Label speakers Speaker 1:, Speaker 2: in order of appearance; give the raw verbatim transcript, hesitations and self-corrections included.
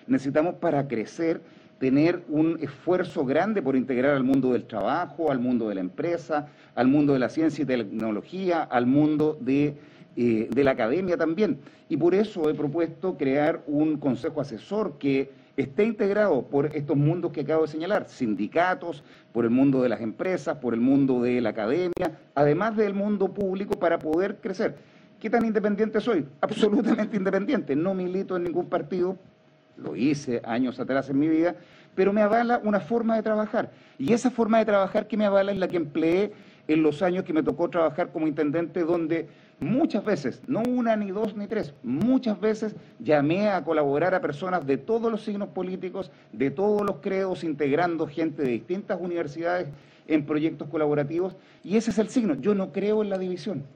Speaker 1: necesitamos para crecer tener un esfuerzo grande por integrar al mundo del trabajo, al mundo de la empresa, al mundo de la ciencia y tecnología, al mundo de, eh, de la academia también. Y por eso he propuesto crear un consejo asesor que esté integrado por estos mundos que acabo de señalar, sindicatos, por el mundo de las empresas, por el mundo de la academia, además del mundo público para poder crecer. ¿Qué tan independiente soy? Absolutamente independiente, no milito en ningún partido, lo hice años atrás en mi vida, pero me avala una forma de trabajar. Y esa forma de trabajar que me avala es la que empleé en los años que me tocó trabajar como intendente, donde muchas veces, no una, ni dos, ni tres, muchas veces llamé a colaborar a personas de todos los signos políticos, de todos los credos, integrando gente de distintas universidades en proyectos colaborativos, y ese es el signo. Yo no creo en la división.